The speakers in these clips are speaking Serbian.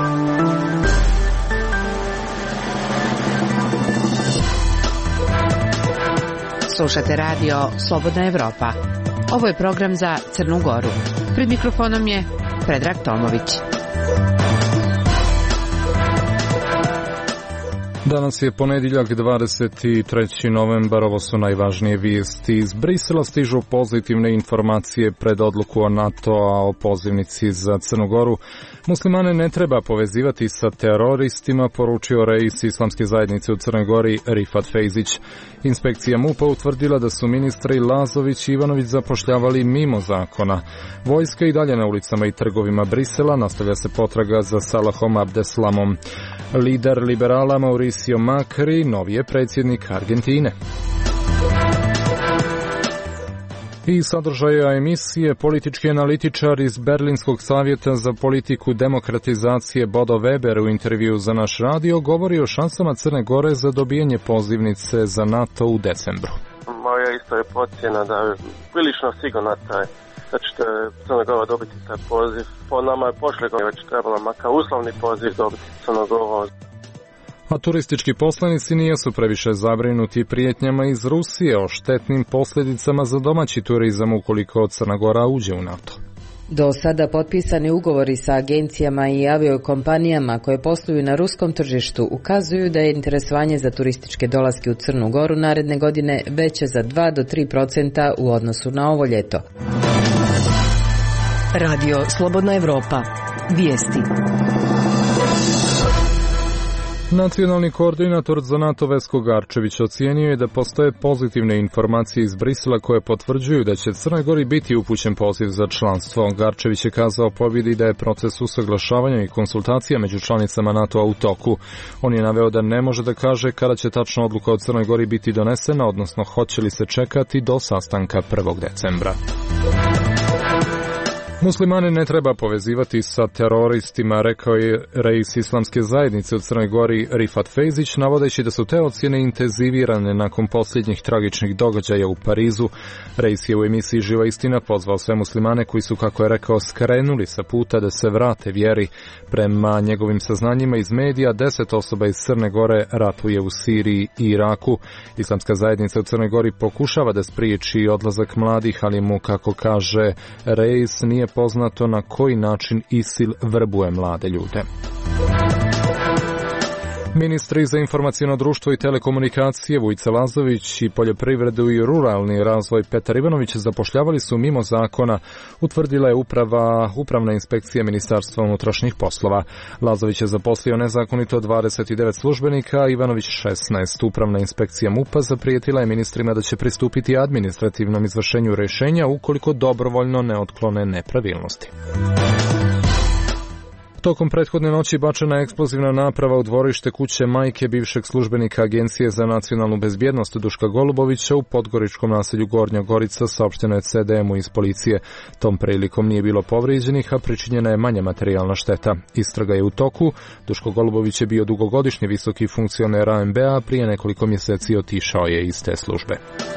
Slušate radio Slobodna Evropa. Ovo je program za Crnu Goru. Pred mikrofonom je Predrag Tomović. Danas je ponedjeljak 23. novembar, ovo su najvažnije vijesti. Iz Brisela stižu pozitivne informacije pred odluku o NATO-a o pozivnici za Crnu Goru. Muslimane ne treba povezivati sa teroristima, poručio reis Islamske zajednice u Crnoj Gori Rifat Fejzić. Inspekcija MUP-a utvrdila da su ministri Lazović i Ivanović zapošljavali mimo zakona. Vojska i dalje na ulicama i trgovima Brisela, nastavlja se potraga za Salahom Abdeslamom. Lider liberala Mauricio Macri, novi je predsjednik Argentine. I sadržaja emisije politički analitičar iz Berlinskog savjeta za politiku demokratizacije Bodo Weber u intervju za naš radio govori o šansama Crne Gore za dobijanje pozivnice za NATO u decembru. Moja isto je procjena da je prilično sigurna da će Crna Gora dobiti taj poziv. Po nama je prošle godine već trebalo makar uslovni poziv dobiti Crna Gora. A turistički poslanici nisu previše zabrinuti prijetnjama iz Rusije o štetnim posljedicama za domaći turizam ukoliko Crna Gora uđe u NATO. Do sada potpisani ugovori sa agencijama i aviokompanijama koje posluju na ruskom tržištu ukazuju da je interesovanje za turističke dolaske u Crnu Goru naredne godine veće za 2 do 3% u odnosu na ovo ljeto. Radio Slobodna Evropa. Vijesti. Nacionalni koordinator za NATO Vesko Garčević ocijenio je da postoje pozitivne informacije iz Brisela koje potvrđuju da će Crnoj Gori biti upućen poziv za članstvo. Garčević je kazao pobjedi da je proces usaglašavanja i konsultacija među članicama NATO-a u toku. On je naveo da ne može da kaže kada će tačna odluka o Crnoj Gori biti donesena, odnosno hoće li se čekati do sastanka 1. decembra. Muslimane ne treba povezivati sa teroristima, rekao je reis Islamske zajednice u Crnoj Gori Rifat Fejzić, navodeći da su te ocjene intenzivirane nakon posljednjih tragičnih događaja u Parizu. Reis je u emisiji Živa istina pozvao sve muslimane koji su, kako je rekao, skrenuli sa puta da se vrate vjeri. Prema njegovim saznanjima iz medija, 10 osoba iz Crne Gore ratuje u Siriji i Iraku. Islamska zajednica u Crnoj Gori pokušava da spriječi odlazak mladih, ali mu, kako kaže reis, nije poznato na koji način ISIL vrbuje mlade ljude. Ministri za informaciono društvo i telekomunikacije Vujica Lazović i poljoprivredu i ruralni razvoj Petar Ivanović zapošljavali su mimo zakona, utvrdila je upravna inspekcija Ministarstva unutrašnjih poslova. Lazović je zaposlio nezakonito 29 službenika, a Ivanović 16. Upravna inspekcija MUP-a zaprijetila je ministrima da će pristupiti administrativnom izvršenju rješenja ukoliko dobrovoljno ne otklone nepravilnosti. Tokom prethodne noći bačena je eksplozivna naprava u dvorište kuće majke bivšeg službenika Agencije za nacionalnu bezbjednost Duška Golubovića u podgoričkom naselju Gornja Gorica, saopšteno je CDM-u iz policije. Tom prilikom nije bilo povrijeđenih, a pričinjena je manja materijalna šteta. Istraga je u toku. Duško Golubović je bio dugogodišnji visoki funkcioner ANB-a, a prije nekoliko mjeseci otišao je iz te službe.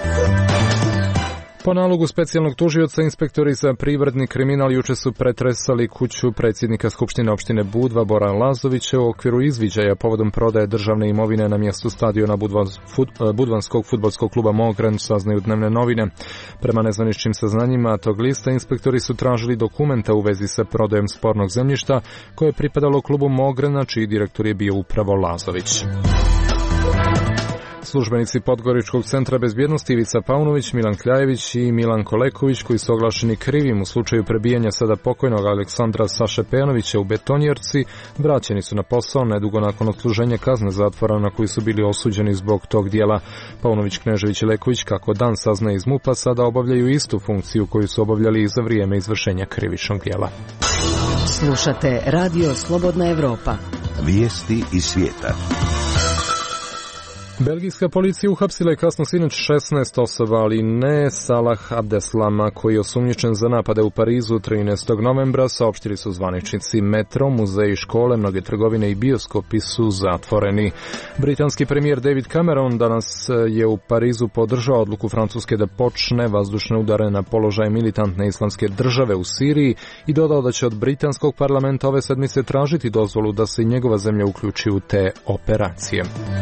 Po nalogu specijalnog tužioca, inspektori za privredni kriminal juče su pretresali kuću predsjednika Skupštine opštine Budva Bora Lazovića u okviru izviđaja povodom prodaje državne imovine na mjestu stadiona Budvanskog fudbalskog kluba Mogren, saznaju dnevne novine. Prema nezvaničnim saznanjima tog lista, inspektori su tražili dokumenta u vezi sa prodajom spornog zemljišta koje je pripadalo klubu Mogrena, čiji direktor je bio upravo Lazović. Službenici Podgoričkog centra bezbjednosti Ivica Paunović, Milan Kljajević i Milan Koleković, koji su oglašeni krivim u slučaju prebijanja sada pokojnog Aleksandra Saše Pejanovića u Betonjerci, vraćeni su na posao nedugo nakon odsluženja kazne zatvora na koji su bili osuđeni zbog tog dijela. Paunović, Knežević i Leković, kako dan saznaje iz MUP-a, sada obavljaju istu funkciju koju su obavljali i za vrijeme izvršenja krivičnog dijela. Slušate Radio Slobodna Evropa. Vijesti iz svijeta. Belgijska policija uhapsila je kasno sinoć 16 osoba, ali ne Salah Abdeslama, koji je osumnjičen za napade u Parizu 13. novembra, saopštili su zvaničnici. Metro, muzeji, škole, mnoge trgovine i bioskopi su zatvoreni. Britanski premijer David Cameron danas je u Parizu podržao odluku Francuske da počne vazdušne udare na položaj militantne islamske države u Siriji i dodao da će od britanskog parlamenta ove sedmice tražiti dozvolu da se njegova zemlja uključi u te operacije.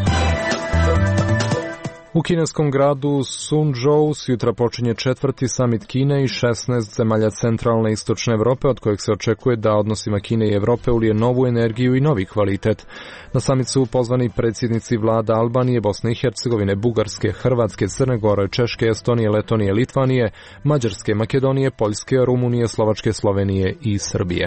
U kineskom gradu Suzhou sutra počinje 4. samit Kine i 16 zemalja centralne i istočne Evrope, od kojeg se očekuje da odnosima Kine i Evrope ulije novu energiju i novi kvalitet. Na samit su pozvani predsjednici vlada Albanije, Bosne i Hercegovine, Bugarske, Hrvatske, Crne Gore, Češke, Estonije, Letonije, Litvanije, Mađarske, Makedonije, Poljske, Rumunije, Slovačke, Slovenije i Srbije.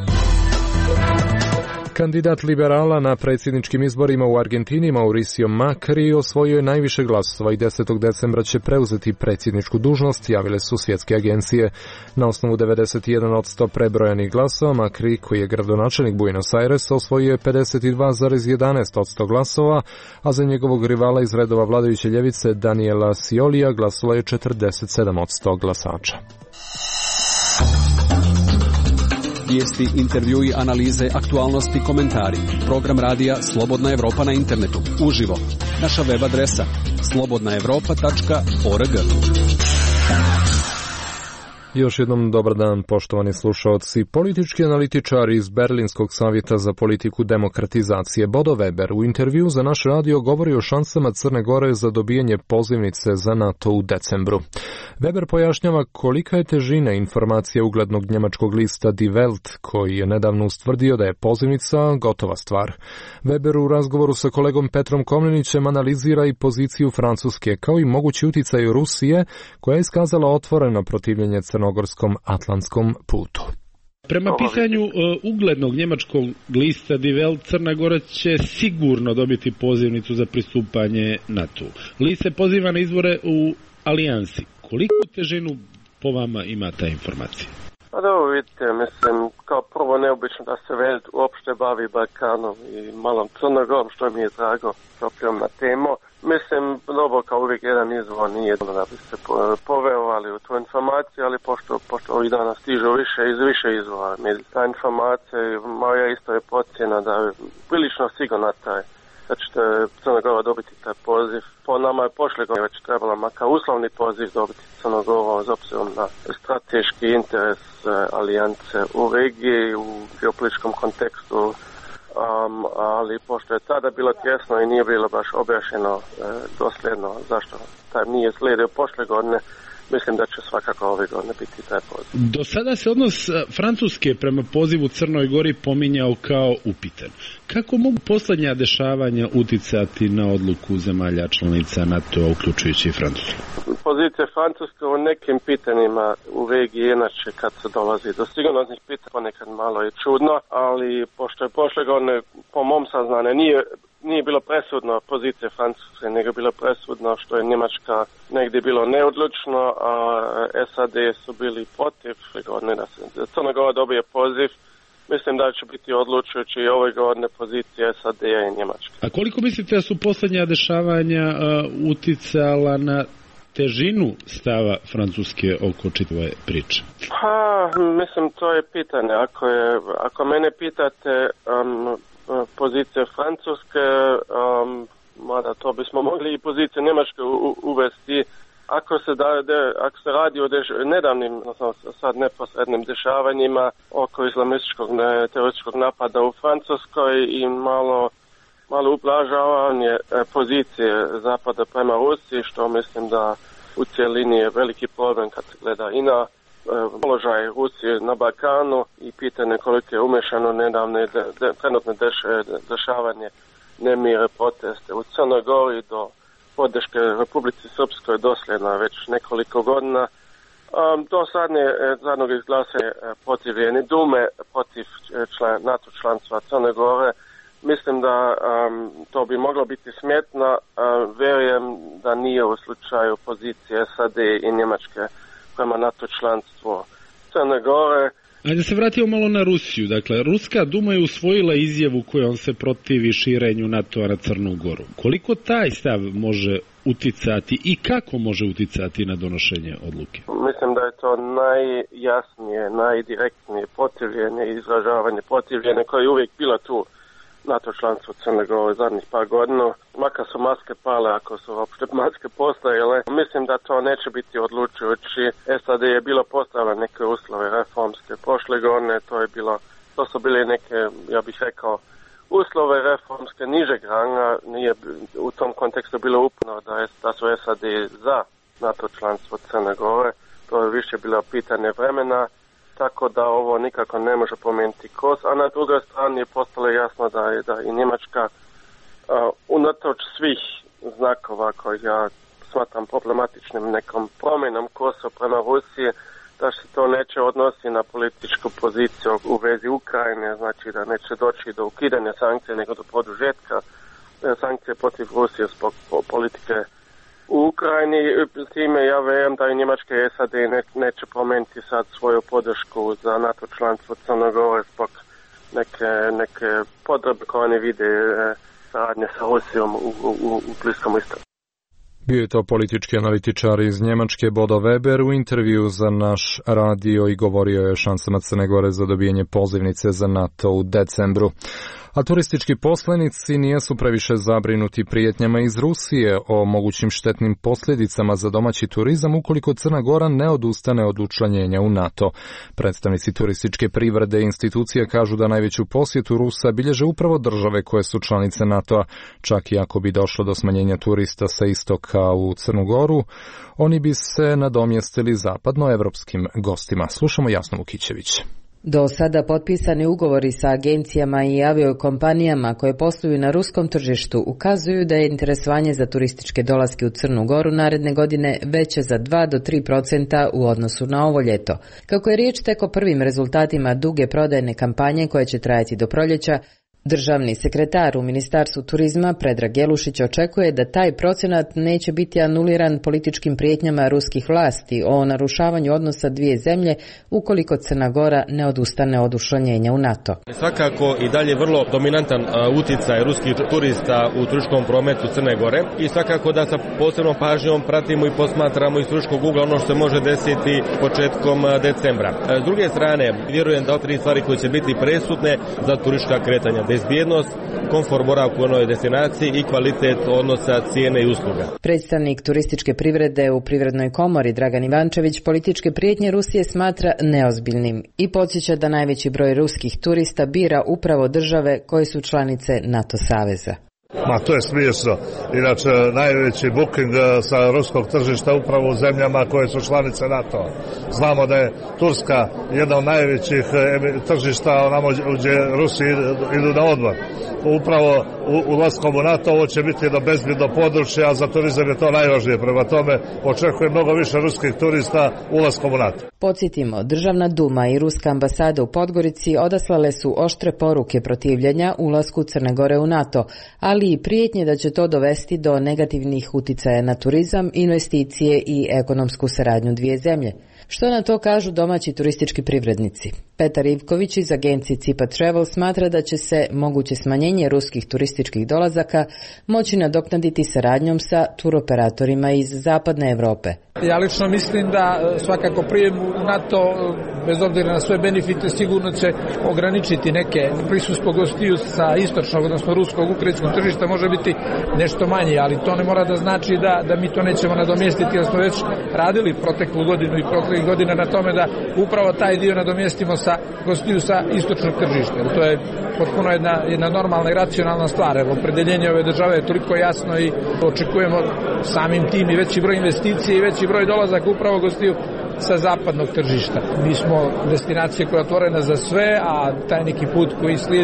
Kandidat liberala na predsjedničkim izborima u Argentini, Mauricio Macri, osvojio je najviše glasova i 10. decembra će preuzeti predsjedničku dužnost, javile su svjetske agencije. Na osnovu 91% prebrojanih glasova, Macri, koji je gradonačelnik Buenos Airesa, osvojio je 52,11% glasova, a za njegovog rivala iz redova vladajuće ljevice Daniela Sciolija glasalo je 47% glasača. Vijesti, intervjui, analize, aktualnosti, komentari. Program radija Slobodna Evropa na internetu. Uživo. Naša web adresa slobodnaevropa.org. Još jednom dobar dan, poštovani slušaoci. Politički analitičar iz Berlinskog savjeta za politiku demokratizacije Bodo Weber u intervju za naš radio govori o šansama Crne Gore za dobijanje pozivnice za NATO u decembru. Weber pojašnjava kolika je težina informacije uglednog njemačkog lista Die Welt, koji je nedavno ustvrdio da je pozivnica gotova stvar. Weber u razgovoru sa kolegom Petrom Komnenićem analizira i poziciju Francuske, kao i mogući uticaj Rusije, koja je iskazala otvoreno protivljenje crnogorskom atlantskom putu. Prema pisanju uglednog njemačkog lista Die Welt, Crna Gora će sigurno dobiti pozivnicu za pristupanje NATO. List se poziva na izbore u alijansi. Koliko težinu po vama ima ta informacija? Pa dobro, vidite, mislim, kao prvo neobično da se Welt uopšte bavi Balkanom i malom Crnogorom, što mi je drago, propijom na temu. Mislim, dobro, kao uvijek jedan izvor nije da bi se poverovali u tu informaciju, ali pošto ovih dana stižu iz više izvora. Ta informacija, moja isto je procjena da je prilično sigurno da će Crna Gora dobiti taj poziv. Po nama je prošle godine već trebala makar uslovni poziv dobiti Crna Gora s obzirom na strateški interes alijance u regiji, u geopolitičkom kontekstu, ali pošto je tada bilo tjesno i nije bilo baš objašnjeno dosljedno zašto taj nije slijedio prošle godine, mislim da će svakako ove godine biti taj poziv. Do sada se odnos Francuske prema pozivu Crnoj Gori pominjao kao upitan. Kako mogu posljednja dešavanja uticati na odluku zemalja članica NATO-a, uključujući i Francusku? Pozicija Francuske u nekim pitanjima u regiji inače kad se dolazi do sigurnosnih pitanja ponekad malo je čudno, ali pošto je prošle godine po mom saznanju nije bilo presudno pozicije Francuske, nego bilo presudno što je Njemačka negdje bilo neodlučno, a SAD su bili protiv godine da se Crna Gora dobije poziv. Mislim da će biti odlučujući i ove godine pozicije SAD-a i Njemačke. A koliko mislite da su posljednja dešavanja uticala na težinu stava Francuske oko čitave priče? Pa, mislim, to je pitanje. Ako mene pitate pozicije Francuske, mada to bismo mogli i pozicije Njemačke uvesti, ako se radi o nedavnim, sad neposrednim dešavanjima oko islamističkog terorističkog napada u Francuskoj i malo ublažavanje pozicije Zapada prema Rusiji, što mislim da u cjelini je veliki problem kad se gleda i na položaj Rusije na Balkanu i pitanje koliko je umešano nedavne trenutne dešavanje, nemire, proteste u Crnoj Gori do podrške Republici Srpskoj dosljedna već nekoliko godina. Do zadnjeg izglasanja protiv Vijene Dume, protiv NATO članstva Crne Gore. Mislim da to bi moglo biti smjetno. Vjerujem da nije u slučaju pozicije SAD i Njemačke prema NATO članstvu Crne Gore. Ajde se vratimo malo na Rusiju. Dakle, Ruska Duma je usvojila izjavu kojom se protivi širenju NATO-a na Crnu Goru. Koliko taj stav može uticati i kako može uticati na donošenje odluke? Mislim da je to najjasnije, najdirektnije protivljenje i izražavanje protivljenja koje je uvijek bilo tu NATO članstvo Crne Gore zadnjih par godina. Makar su maske pale, ako su uopšte maske postojale, mislim da to neće biti odlučujući. SAD je bilo postavljeno neke uslove reformske prošle godine, to su bile neke, ja bih rekao, uslove reformske nižeg ranga. Nije u tom kontekstu bilo upno da su SAD za NATO članstvo Crne Gore. To je više bilo pitanje vremena, tako da ovo nikako ne može promijeniti kurs. A na drugoj strani je postalo jasno da i Njemačka unatoč svih znakova koje ja smatram problematičnim nekom promjenom kursa prema Rusiji, da se to neće odnosi na političku poziciju u vezi Ukrajine, znači da neće doći do ukidanja sankcija nego do produžetka sankcije protiv Rusije zbog politike u Ukrajini. S time ja vjerujem da i Njemačka i SAD neće promijeniti sad svoju podršku za NATO članstvo Crne Gore zbog neke potrebe koje oni vide saradnje sa Rusijom u Bliskom istoku. Bio je to politički analitičar iz Njemačke Bodo Weber u intervju za naš radio i govorio je o šansama Crne Gore za dobijanje pozivnice za NATO u decembru. A turistički poslanici nijesu previše zabrinuti prijetnjama iz Rusije o mogućim štetnim posljedicama za domaći turizam ukoliko Crna Gora ne odustane od učlanjenja u NATO. Predstavnici turističke privrede i institucija kažu da najveću posjetu Rusa bilježe upravo države koje su članice NATO-a. Čak i ako bi došlo do smanjenja turista sa istoka u Crnu Goru, oni bi se nadomjestili zapadnoevropskim gostima. Slušamo Jasnu Vukićević. Do sada potpisani ugovori sa agencijama i aviokompanijama koje posluju na ruskom tržištu ukazuju da je interesovanje za turističke dolaske u Crnu Goru naredne godine veće za 2 do 3% u odnosu na ovo ljeto. Kako je riječ tek o prvim rezultatima duge prodajne kampanje koja će trajati do proljeća, državni sekretar u Ministarstvu turizma Predrag Jelušić očekuje da taj procenat neće biti anuliran političkim prijetnjama ruskih vlasti o narušavanju odnosa dvije zemlje ukoliko Crna Gora ne odustane od učlanjenja u NATO. Svakako i dalje vrlo dominantan utjecaj ruskih turista u turističkom prometu Crne Gore i svakako da sa posebnom pažnjom pratimo i posmatramo iz turističkog ugla ono što se može desiti početkom decembra. S druge strane, vjerujem da tri stvari koje će biti presudne za turistička kretanja: bezbjednost, komfor boravka u onoj destinaciji i kvalitet odnosa cijene i usluga. Predstavnik turističke privrede u Privrednoj komori Dragan Ivančević političke prijetnje Rusije smatra neozbiljnim i podsjeća da najveći broj ruskih turista bira upravo države koje su članice NATO saveza. Ma to je smiješno. Inače, najveći booking sa ruskog tržišta upravo u zemljama koje su članice NATO. Znamo da je Turska jedna od najvećih tržišta gdje Rusi idu na odmor. Upravo ulaskom u NATO ovo će biti jedno bezbjedno područje, a za turizam je to najvažnije. Prema tome očekuje mnogo više ruskih turista ulaskom u NATO. Podsjetimo, Državna Duma i Ruska ambasada u Podgorici odaslale su oštre poruke protivljenja ulasku Crne Gore u NATO, ali i prijetnje da će to dovesti do negativnih uticaja na turizam, investicije i ekonomsku saradnju dvije zemlje. Što na to kažu domaći turistički privrednici? Petar Ivković iz agencije Cipa Travel smatra da će se moguće smanjenje ruskih turističkih dolazaka moći nadoknaditi saradnjom sa turoperatorima iz zapadne Europe. Ja lično mislim da svakako prijem u NATO, bez obzira na sve benefite, sigurno će ograničiti neke prisustvo gostiju sa istočnog, odnosno ruskog, ukrajinskog tržišta može biti nešto manje, ali to ne mora da znači da mi to nećemo nadomjestiti, jer smo već radili proteklu godinu i proteklih godina na tome da upravo taj dio nadomjestimo sa gostiju sa istočnog tržišta. To je potpuno jedna normalna i racionalna stvar. Opredeljenje ove države je toliko jasno i očekujemo samim tim i veći broj investicije i veći broj dolazaka upravo gostiju sa zapadnog tržišta. Mi smo destinacija koja je otvorena za sve, a taj neki put koji slijedi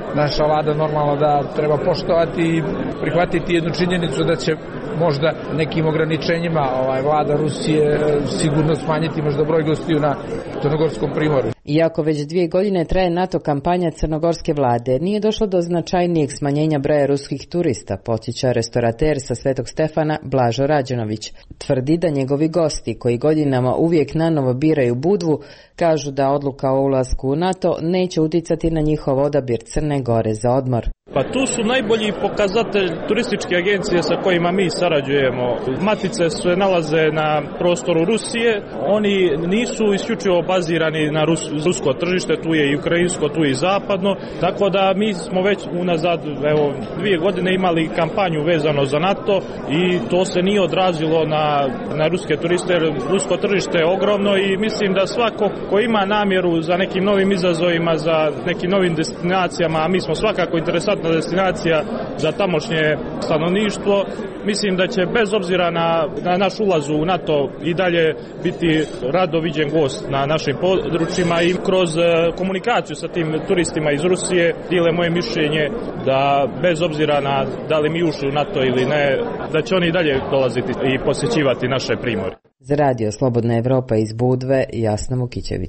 naša vlada normalno da treba poštovati i prihvatiti jednu činjenicu da će možda nekim ograničenjima vlada Rusije sigurno smanjiti možda broj gostiju na Crnogorskom primorju. Iako već 2 godine traje NATO kampanja crnogorske vlade, nije došlo do značajnijeg smanjenja broja ruskih turista, podsjeća restorater sa Svetog Stefana Blažo Rađenović. Tvrdi da njegovi gosti, koji godinama uvijek nanovo biraju Budvu, kažu da odluka o ulasku u NATO neće uticati na njihov odabir Crne Gore za odmor. Pa tu su najbolji pokazatelj turističke agencije sa kojima mi sarađujemo. Matice se nalaze na prostoru Rusije, oni nisu isključivo bazirani na rusko tržište, tu je i ukrajinsko, tu je i zapadno, tako da mi smo već unazad 2 godine imali kampanju vezano za NATO i to se nije odrazilo na ruske turiste, jer rusko tržište je ogromno i mislim da svako ko ima namjeru za nekim novim izazovima, za nekim novim destinacijama, a mi smo svakako interesantna destinacija za tamošnje stanovništvo, mislim da će bez obzira na naš ulaz u NATO i dalje biti rado viđen gost na našim područjima i kroz komunikaciju sa tim turistima iz Rusije dijele moje mišljenje da bez obzira na da li mi ušli u NATO ili ne, da će oni i dalje dolaziti i posjećivati naše primorje. Za radio Slobodna Evropa iz Budve, Jasna Mukićević.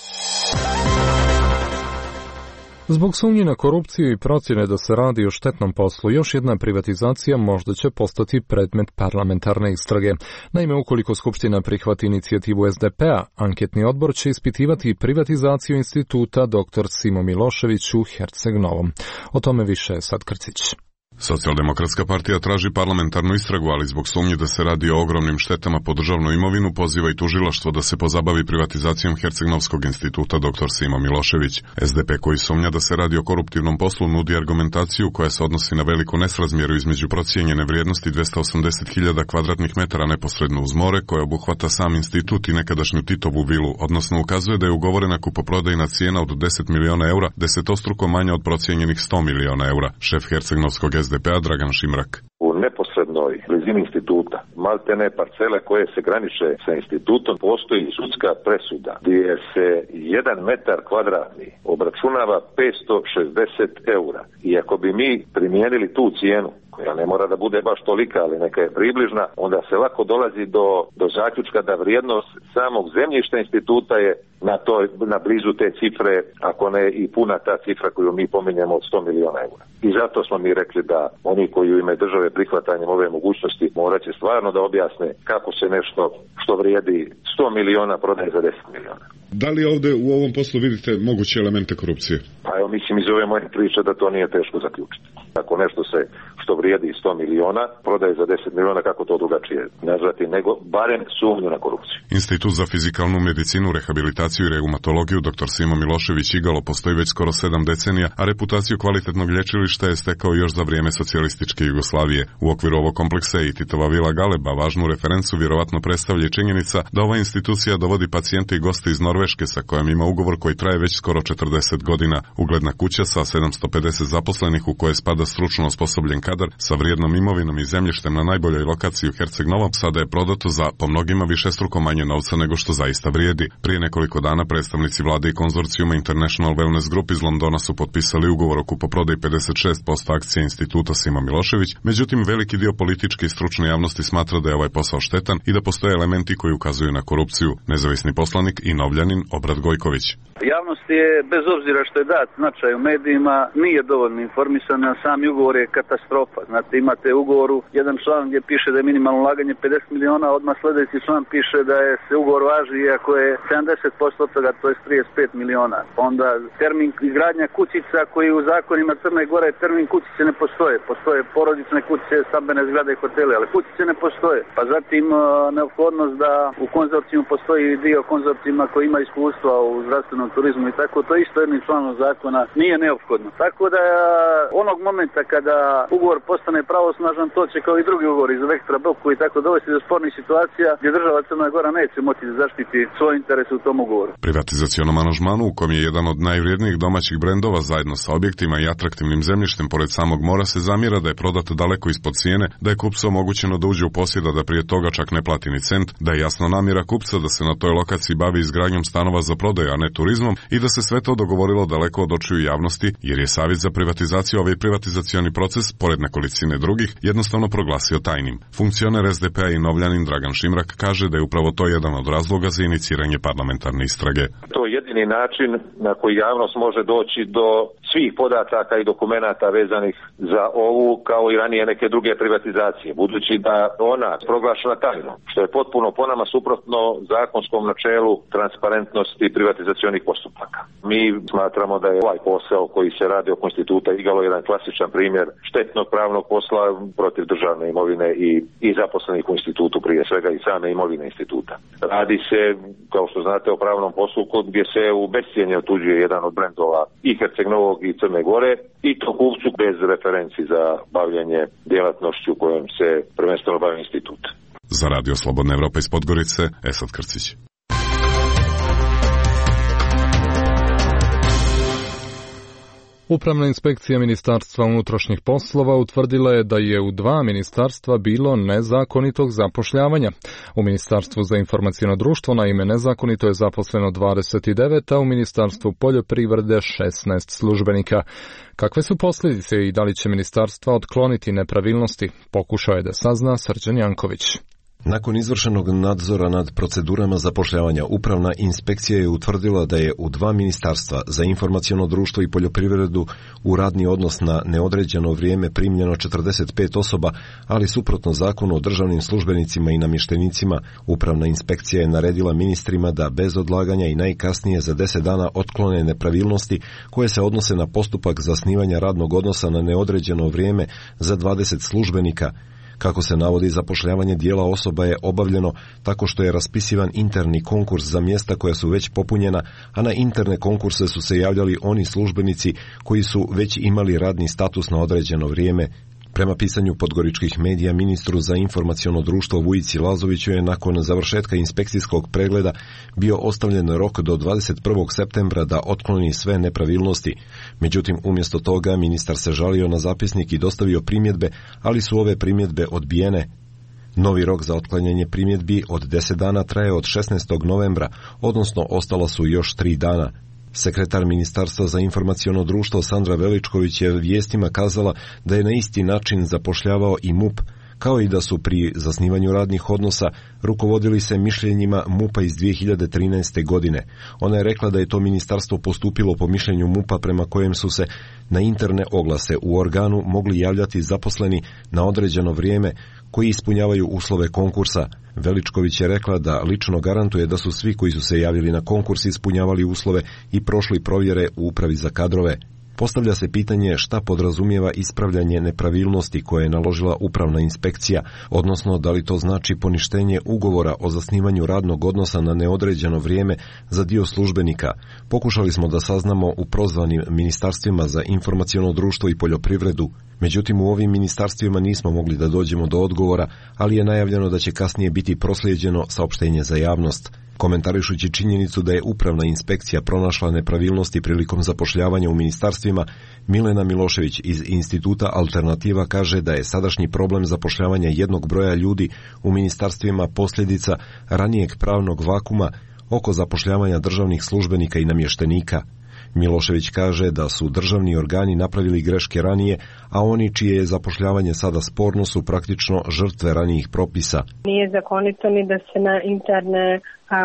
Zbog sumnje na korupciju i procjene da se radi o štetnom poslu, još jedna privatizacija možda će postati predmet parlamentarne istrage. Naime, ukoliko Skupština prihvati inicijativu SDP-a, anketni odbor će ispitivati privatizaciju instituta dr. Simo Milošević u Herceg Novom. O tome više Sad Krcić. Socijaldemokratska partija traži parlamentarnu istragu, ali zbog sumnje da se radi o ogromnim štetama po državnu imovinu, poziva i tužilaštvo da se pozabavi privatizacijom Herceg-Novskog instituta dr. Simo Milošević. SDP, koji sumnja da se radi o koruptivnom poslu, nudi argumentaciju koja se odnosi na veliku nesrazmjeru između procijenjene vrijednosti 280.000 kvadratnih metara neposredno uz more, koje obuhvata sam institut i nekadašnju Titovu vilu, odnosno ukazuje da je ugovorena kupoprodajna cijena od 10 miliona eura, desetostruko manja od procijenjenih 100 miliona eura. Šef Herceg-Novskog SDP-a Dragan Šimrak. U neposrednoj blizini instituta, maltene parcele koje se graniče sa institutom, postoji sudska presuda gdje se 1 metar kvadratni obračunava 560 eura. I ako bi mi primijenili tu cijenu, koja ne mora da bude baš tolika, ali neka je približna, onda se lako dolazi do zaključka da vrijednost samog zemljišta instituta je na blizu te cifre, ako ne i puna ta cifra koju mi pominjemo od 100 miliona eura. I zato smo mi rekli da oni koji u ime države prihvatanjem ove mogućnosti morat će stvarno da objasne kako se nešto što vrijedi 100 miliona prodaje za 10 miliona. Da li ovdje u ovom poslu vidite moguće elemente korupcije? Pa evo, mislim iz ove moje priče da to nije teško zaključiti. Ako nešto što vrijedi 100 miliona prodaje za 10 miliona, kako to drugačije nazvati, nego barem sumnju na korupciju. Institut za fizikalnu medicinu, rehabilitaciju i reumatologiju dr. Simo Milošević Igalo postoji već skoro 7 decenija, a reputaciju kvalitetnog lječilišta je stekao još za vrijeme socijalističke Jugoslavije. U okviru ovog kompleksa i Titova vila Galeba važnu referencu vjerovatno predstavlja činjenica da ova institucija dovodi pacijente i goste iz Norveške sa kojom ima ugovor koji traje već skoro 40 godina. Ugledna kuća sa 750 zaposlenih u koje spada stručno osposobljen kadar sa vrijednom imovinom i zemljištem na najboljoj lokaciji u Herceg Novom sada je prodato za po mnogima višestruko manje novca nego što zaista vrijedi. Prije nekoliko dana predstavnici vlade i konzorcijuma International Wellness Group iz Londona su potpisali ugovor o kupoprodaji 56% akcije instituta Simo Milošević, međutim veliki dio političke i stručne javnosti smatra da je ovaj posao štetan i da postoje elementi koji ukazuju na korupciju. Nezavisni poslanik i Novljanin Obrad Gojković. Javnost je, bez obzira što je dat značaj u medijima, nije dovoljno informisana, sami ugovor je katastrofa. Znate, imate u ugovoru jedan član gdje piše da je minimalno ulaganje 50 miliona, odmah sljedeći član piše da se ugovor važi ako je 70% od toga, to je 35 miliona. Onda termin izgradnja kućica koji u zakonima Crne Gore termin kućice ne postoje. Postoje porodične kućice, stambene zgrade i hotele, ali kućice ne postoje. Pa zatim neophodnost da u konzorcijum postoji dio konzorcijima koji ima iskustva u zdravstvenom turizmu i tako, to isto jednim članom zakona nije neophodno. Tako da onog momenta kada ugovor ugovor postane pravosnažan, to će kao i drugi ugovor iz Vektra Boku i tako dovesti do spornih situacija gdje država Crna Gora neće moći zaštiti svoj interes u tom ugovoru. Privatizacionom aranžmanu u kom je jedan od najvrijednijih domaćih brendova zajedno sa objektima i atraktivnim zemljištem pored samog mora se zamjera da je prodat daleko ispod cijene, da je kupcu omogućeno da uđe u posjed, da prije toga čak ne plati ni cent, da je jasno namjera kupca da se na toj lokaciji bavi izgradnjom stanova za prodaju, a ne turizmom i da se sve to dogovorilo daleko od očiju javnosti, jer je Savjet za privatizaciju ovaj privatizacioni proces, pored nekolicine drugih, jednostavno proglasio tajnim. Funkcioner SDP-a i Novljanin Dragan Šimrak kaže da je upravo to jedan od razloga za iniciranje parlamentarne istrage. To je jedini način na koji javnost može doći do svih podataka i dokumenata vezanih za ovu, kao i ranije neke druge privatizacije, budući da ona proglašena tajnom, što je potpuno po nama suprotno zakonskom načelu transparentnosti privatizacionih postupaka. Mi smatramo da je ovaj posao koji se radi oko instituta Igalo jedan klasičan primjer štetnog pravnog posla protiv državne imovine i zaposlenih u institutu, prije svega i same imovine instituta. Radi se, kao što znate, o pravnom postupku gdje se u bescijenje otuđuje jedan od brendova i Herceg Novog i Crne Gore i to kupcu bez referenci za bavljanje djelatnošću kojom se prvenstveno bavi institut. Za Radio Slobodna Evropa iz Podgorice, Esad Krcić. Upravna inspekcija Ministarstva unutrašnjih poslova utvrdila je da je u 2 ministarstva bilo nezakonitog zapošljavanja. U Ministarstvu za informaciono društvo naime nezakonito je zaposleno 29, a u Ministarstvu poljoprivrede 16 službenika. Kakve su posljedice i da li će ministarstva otkloniti nepravilnosti? Pokušao je da sazna Srđan Janković. Nakon izvršenog nadzora nad procedurama zapošljavanja, upravna inspekcija je utvrdila da je u 2 ministarstva za informaciono društvo i poljoprivredu u radni odnos na neodređeno vrijeme primljeno 45 osoba, ali suprotno zakonu o državnim službenicima i namještenicima, upravna inspekcija je naredila ministrima da bez odlaganja i najkasnije za 10 dana otklone nepravilnosti koje se odnose na postupak zasnivanja radnog odnosa na neodređeno vrijeme za 20 službenika. Kako se navodi, zapošljavanje dijela osoba je obavljeno tako što je raspisivan interni konkurs za mjesta koja su već popunjena, a na interne konkurse su se javljali oni službenici koji su već imali radni status na određeno vrijeme. Prema pisanju podgoričkih medija, ministru za informaciono društvo Vujici Lazoviću je nakon završetka inspekcijskog pregleda bio ostavljen rok do 21. septembra da otkloni sve nepravilnosti. Međutim, umjesto toga ministar se žalio na zapisnik i dostavio primjedbe, ali su ove primjedbe odbijene. Novi rok za otklanjanje primjedbi od 10 dana traje od 16. novembra, odnosno ostala su još 3 dana. Sekretar Ministarstva za informaciono društvo Sandra Veličković je vijestima kazala da je na isti način zapošljavao i MUP, kao i da su pri zasnivanju radnih odnosa rukovodili se mišljenjima MUP-a iz 2013. godine. Ona je rekla da je to ministarstvo postupilo po mišljenju MUP-a prema kojem su se na interne oglase u organu mogli javljati zaposleni na određeno vrijeme koji ispunjavaju uslove konkursa. Veličković je rekla da lično garantuje da su svi koji su se javili na konkurs ispunjavali uslove i prošli provjere u upravi za kadrove. Postavlja se pitanje šta podrazumijeva ispravljanje nepravilnosti koje je naložila upravna inspekcija, odnosno da li to znači poništenje ugovora o zasnivanju radnog odnosa na neodređeno vrijeme za dio službenika. Pokušali smo da saznamo u prozvanim ministarstvima za informaciono društvo i poljoprivredu. Međutim, u ovim ministarstvima nismo mogli da dođemo do odgovora, ali je najavljeno da će kasnije biti proslijeđeno saopštenje za javnost. Komentarišući činjenicu da je upravna inspekcija pronašla nepravilnosti prilikom zapošljavanja u ministarstvima, Milena Milošević iz Instituta Alternativa kaže da je sadašnji problem zapošljavanja jednog broja ljudi u ministarstvima posljedica ranijeg pravnog vakuma oko zapošljavanja državnih službenika i namještenika. Milošević kaže da su državni organi napravili greške ranije, a oni čije je zapošljavanje sada sporno su praktično žrtve ranijih propisa. Nije zakonito ni da se na interne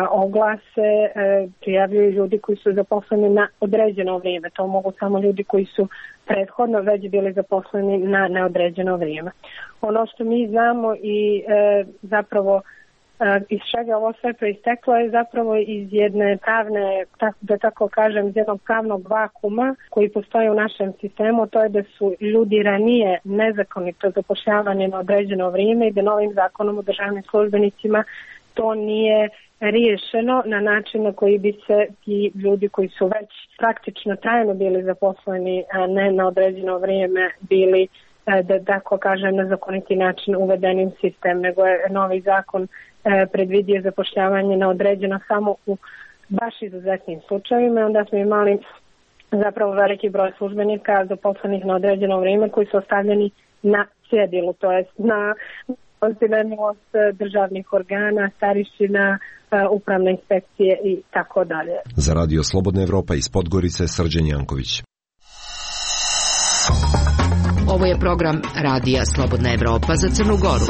oglase prijavljuju ljudi koji su zaposleni na određeno vrijeme. To mogu samo ljudi koji su prethodno već bili zaposleni na neodređeno vrijeme. Ono što mi znamo i zapravo iz čega ovo sve proisteklo je zapravo iz jedne pravne, da tako kažem, iz jednog pravnog vakuma koji postoji u našem sistemu, to je da su ljudi ranije nezakonito zapošljavani na određeno vrijeme i da novim zakonom o državnim službenicima to nije riješeno na način na koji bi se ti ljudi koji su već praktično trajno bili zaposleni, a ne na određeno vrijeme bili da tako kažem na zakoniti način uvedenim sistem, nego je novi zakon predvidio zapošljavanje na određeno samo u baš izuzetnim slučajevima. Onda smo imali zapravo veliki broj službenika zaposlenih na određeno vrijeme koji su ostavljeni na cjedilu, to jest na ozbiljnost državnih organa, starešina, upravne inspekcije i tako dalje. Za Radio Slobodna Evropa iz Podgorice, Srđan Janković. Ovo je program Radija Slobodna Evropa za Crnu Goru.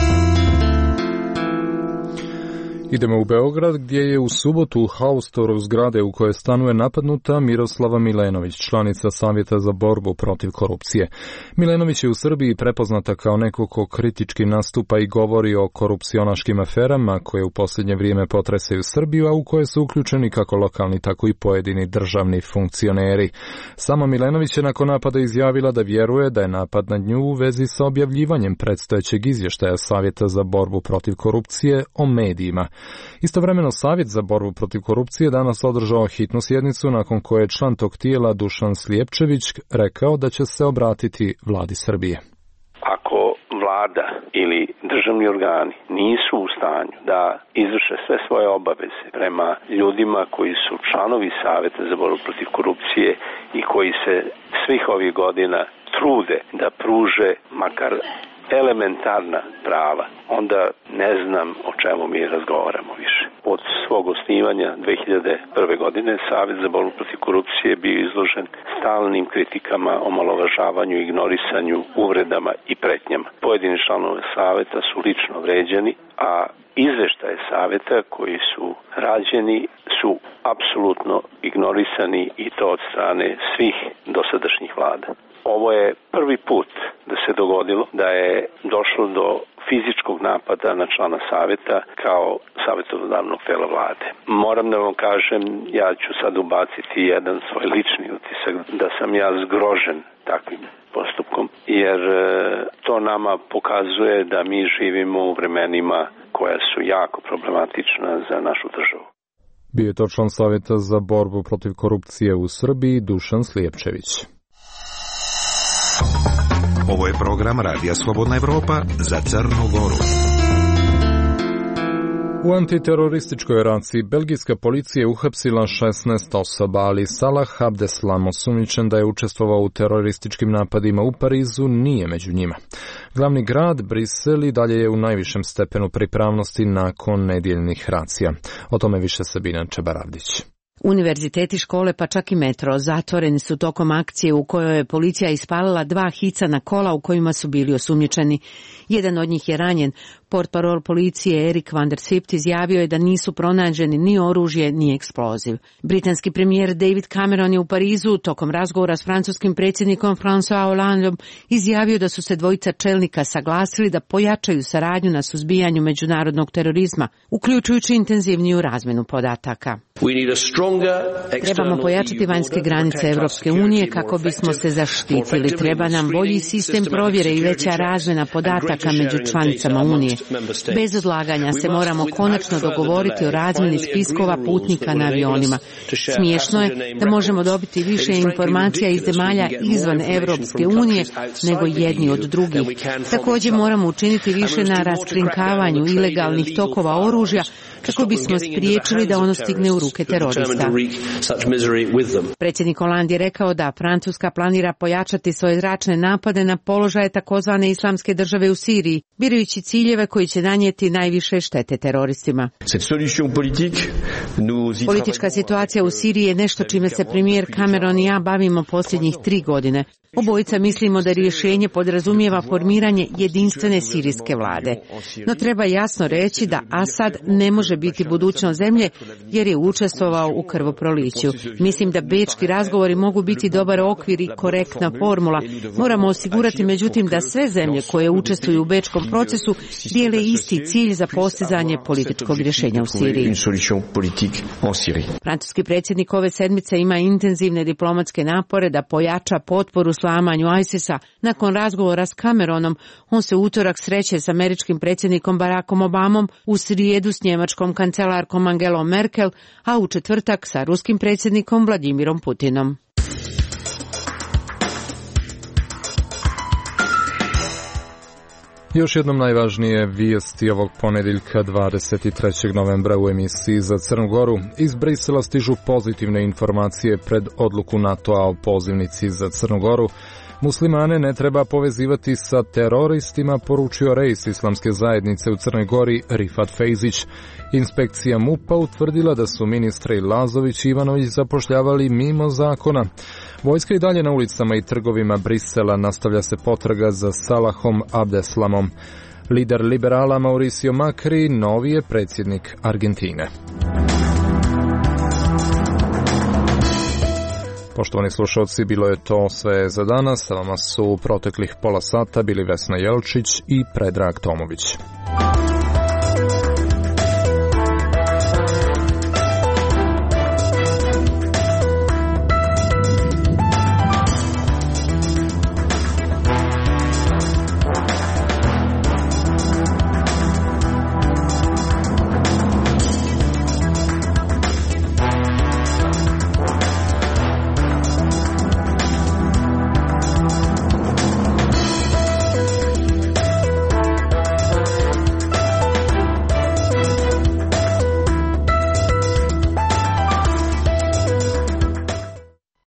Idemo u Beograd gdje je u subotu u haustoru zgrade u kojoj stanuje napadnuta Miroslava Milenović, članica Savjeta za borbu protiv korupcije. Milenović je u Srbiji prepoznata kao neko ko kritički nastupa i govori o korupcionaškim aferama koje u posljednje vrijeme potresaju Srbiju, a u koje su uključeni kako lokalni tako i pojedini državni funkcioneri. Sama Milenović je nakon napada izjavila da vjeruje da je napad na nju u vezi sa objavljivanjem predstojećeg izvještaja Savjeta za borbu protiv korupcije o medijima. Istovremeno Savjet za borbu protiv korupcije danas održao hitnu sjednicu nakon koje je član tog tijela Dušan Slijepčević rekao da će se obratiti vladi Srbije. Ako vlada ili državni organi nisu u stanju da izvrše sve svoje obaveze prema ljudima koji su članovi Savjeta za borbu protiv korupcije i koji se svih ovih godina trude da pruže makar elementarna prava, onda ne znam o čemu mi razgovaramo više. Od svog osnivanja 2001. godine Savjet za borbu protiv korupcije je bio izložen stalnim kritikama, omalovažavanju, ignorisanju, uvredama i pretnjama. Pojedini članovi Savjeta su lično vređani, a izveštaje Savjeta koji su rađeni su apsolutno ignorisani i to od strane svih dosadašnjih vlada. Ovo je prvi put da se dogodilo da je došlo do fizičkog napada na člana Savjeta kao savjetodavnog tela vlade. Moram da vam kažem, ja ću sad ubaciti jedan svoj lični utisak, da sam ja zgrožen takvim postupkom, jer to nama pokazuje da mi živimo u vremenima koja su jako problematična za našu državu. Bio je to član Savjeta za borbu protiv korupcije u Srbiji Dušan Slijepčević. Ovo je program Radija Slobodna Evropa za Crnu Goru. U antiterorističkoj raciji belgijska policija je uhapsila 16 osoba, ali Salah Abdeslam, osumnjičen da je učestvovao u terorističkim napadima u Parizu, nije među njima. Glavni grad, Brisel, i dalje je u najvišem stepenu pripravnosti nakon nedjeljnih racija. O tome više Sabina Čebaravdić. Univerziteti, škole pa čak i metro zatvoreni su tokom akcije u kojoj je policija ispalila 2 hicana kola u kojima su bili osumnjičeni. Jedan od njih je ranjen. Portparol policije Erik van der Swift izjavio je da nisu pronađeni ni oružje ni eksploziv. Britanski premijer David Cameron je u Parizu tokom razgovora s francuskim predsjednikom François Hollandeom izjavio da su se dvojica čelnika saglasili da pojačaju saradnju na suzbijanju međunarodnog terorizma, uključujući intenzivniju razmjenu podataka. Trebamo pojačati vanjske granice Europske unije kako bismo se zaštitili. Treba nam bolji sistem provjere i veća razmjena podataka među članicama Unije. Bez odlaganja se moramo konačno dogovoriti o razmjeni spiskova putnika na avionima. Smiješno je da možemo dobiti više informacija iz zemalja izvan Europske unije nego jedni od drugih. Također moramo učiniti više na raskrinkavanju ilegalnih tokova oružja kako bismo spriječili da ono stigne u ruke terorista. Predsjednik Hollande je rekao da Francuska planira pojačati svoje zračne napade na položaje takozvane islamske države u Siriji, birajući ciljeve koji će nanijeti najviše štete teroristima. Politička situacija u Siriji je nešto čime se premijer Cameron i ja bavimo posljednjih 3 godine. Obojica mislimo da rješenje podrazumijeva formiranje jedinstvene sirijske vlade. No treba jasno reći da Asad ne može biti budućnost zemlje jer je učestvovao u krvoproliću. Mislim da bečki razgovori mogu biti dobar okvir i korektna formula. Moramo osigurati međutim da sve zemlje koje učestvuju u bečkom procesu dijele isti cilj za postizanje političkog rješenja u Siriji. Francuski predsjednik ove sedmice ima intenzivne diplomatske napore da pojača potporu slamanju ISIS-a. Nakon razgovora s Cameronom, on se utorak sreće s američkim predsjednikom Barackom Obamom, u srijedu s njemačkom kancelarkom Angelom Merkel, a u četvrtak sa ruskim predsjednikom Vladimirom Putinom. Još jednom najvažnije vijesti ovog ponedjeljka 23. novembra u emisiji za Crnu Goru. Iz Brisela stižu pozitivne informacije pred odluku NATO-a o pozivnici za Crnu Goru. Muslimane ne treba povezivati sa teroristima, poručio rejs Islamske zajednice u Crnoj Gori Rifat Fejzić. Inspekcija MUP-a utvrdila da su ministri Lazović i Ivanović zapošljavali mimo zakona. Vojska i dalje na ulicama i trgovima Brisela, nastavlja se potraga za Salahom Abdeslamom. Lider liberala Mauricio Macri novi je predsjednik Argentine. Poštovani slušalci, bilo je to sve za danas. Sa vama su u proteklih pola sata bili Vesna Jelčić i Predrag Tomović.